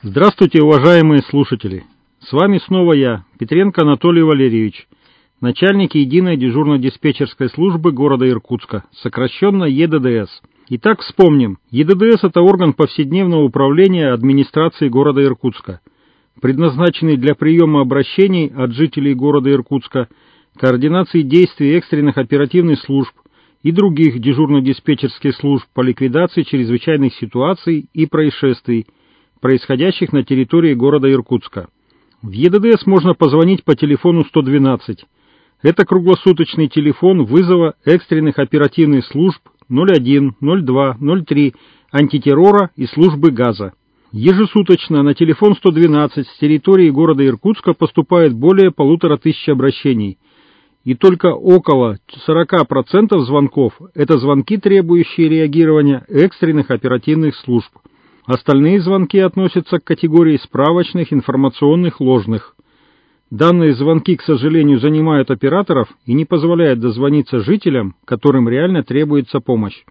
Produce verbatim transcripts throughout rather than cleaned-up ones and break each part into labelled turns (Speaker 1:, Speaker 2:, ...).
Speaker 1: Здравствуйте, уважаемые слушатели! С вами снова я, Петренко Анатолий Валерьевич, начальник единой дежурно-диспетчерской службы города Иркутска, сокращенно Е Д Д С. Итак, вспомним. Е Д Д С – это орган повседневного управления администрации города Иркутска, предназначенный для приема обращений от жителей города Иркутска, координации действий экстренных оперативных служб и других дежурно-диспетчерских служб по ликвидации чрезвычайных ситуаций и происшествий, происходящих на территории города Иркутска. В Е Д Д С можно позвонить по телефону сто двенадцать. Это круглосуточный телефон вызова экстренных оперативных служб ноль один, ноль два, ноль три, антитеррора и службы газа. Ежесуточно на телефон сто двенадцать с территории города Иркутска поступает более полутора тысяч обращений. И только около сорок процентов звонков – это звонки, требующие реагирования экстренных оперативных служб. Остальные звонки относятся к категории справочных, информационных, ложных. Данные звонки, к сожалению, занимают операторов и не позволяют дозвониться жителям, которым реально требуется помощь.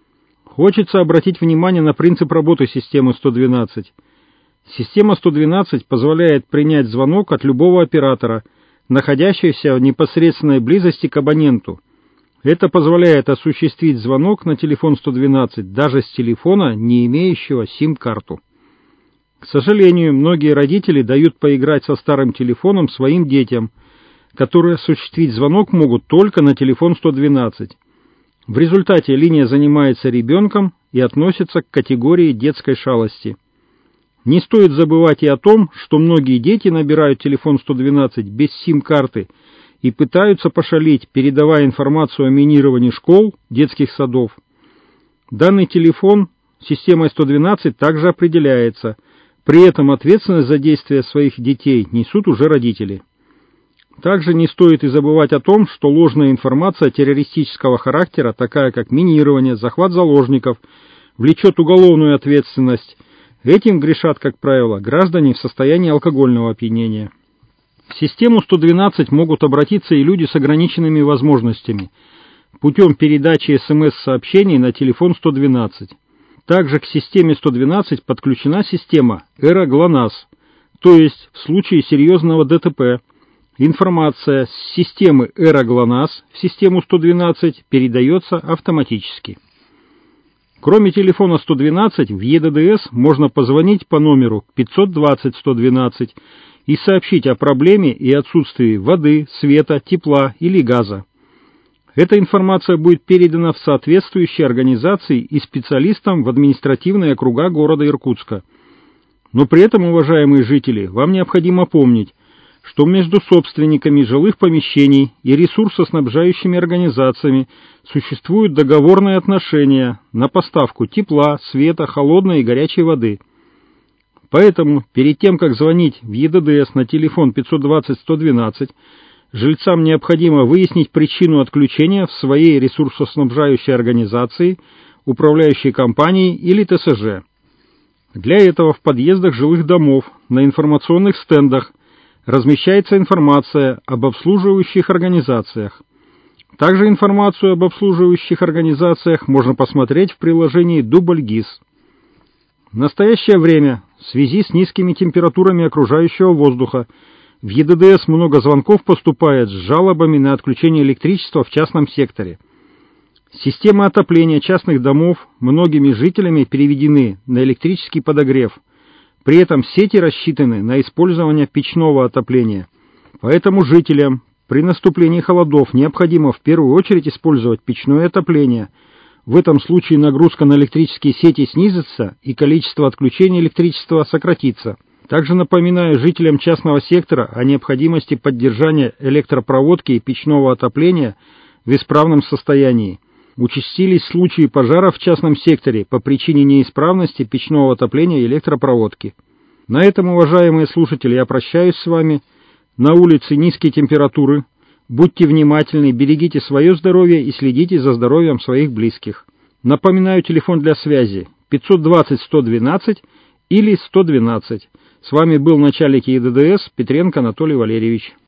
Speaker 1: Хочется обратить внимание на принцип работы системы сто двенадцать. Система сто двенадцать позволяет принять звонок от любого оператора, находящегося в непосредственной близости к абоненту. Это позволяет осуществить звонок на телефон сто двенадцать даже с телефона, не имеющего сим-карту. К сожалению, многие родители дают поиграть со старым телефоном своим детям, которые осуществить звонок могут только на телефон сто двенадцать. В результате линия занимается ребенком и относится к категории детской шалости. Не стоит забывать и о том, что многие дети набирают телефон сто двенадцать без сим-карты и пытаются пошалить, передавая информацию о минировании школ, детских садов. Данный телефон системой сто двенадцать также определяется, при этом ответственность за действия своих детей несут уже родители. Также не стоит и забывать о том, что ложная информация террористического характера, такая как минирование, захват заложников, влечет уголовную ответственность. Этим грешат, как правило, граждане в состоянии алкогольного опьянения. В систему сто двенадцать могут обратиться и люди с ограниченными возможностями путем передачи эс эм эс-сообщений на телефон сто двенадцать. Также к системе сто двенадцать подключена система Эра ГЛОНАСС, то есть в случае серьезного Д Т П информация с системы Эра ГЛОНАСС в систему сто двенадцать передается автоматически. Кроме телефона сто двенадцать, в Е Д Д С можно позвонить по номеру пятьсот двадцать сто двенадцать и сообщить о проблеме и отсутствии воды, света, тепла или газа. Эта информация будет передана в соответствующие организации и специалистам в административные округа города Иркутска. Но при этом, уважаемые жители, вам необходимо помнить, что между собственниками жилых помещений и ресурсоснабжающими организациями существуют договорные отношения на поставку тепла, света, холодной и горячей воды. Поэтому перед тем, как звонить в Е Д Д С на телефон пятьсот двадцать сто двенадцать, жильцам необходимо выяснить причину отключения в своей ресурсоснабжающей организации, управляющей компанией или Т С Ж. Для этого в подъездах жилых домов на информационных стендах размещается информация об обслуживающих организациях. Также информацию об обслуживающих организациях можно посмотреть в приложении Дубль ГИС. В настоящее время, в связи с низкими температурами окружающего воздуха, в Е Д Д С много звонков поступает с жалобами на отключение электричества в частном секторе. Системы отопления частных домов многими жителями переведены на электрический подогрев. При этом сети рассчитаны на использование печного отопления. Поэтому жителям при наступлении холодов необходимо в первую очередь использовать печное отопление. В этом случае нагрузка на электрические сети снизится и количество отключений электричества сократится. Также напоминаю жителям частного сектора о необходимости поддержания электропроводки и печного отопления в исправном состоянии. Участились случаи пожаров в частном секторе по причине неисправности печного отопления и электропроводки. На этом, уважаемые слушатели, я прощаюсь с вами. На улице низкие температуры. Будьте внимательны, берегите свое здоровье и следите за здоровьем своих близких. Напоминаю, телефон для связи пятьсот двадцать сто двенадцать или сто двенадцать. С вами был начальник Е Д Д С Петренко Анатолий Валерьевич.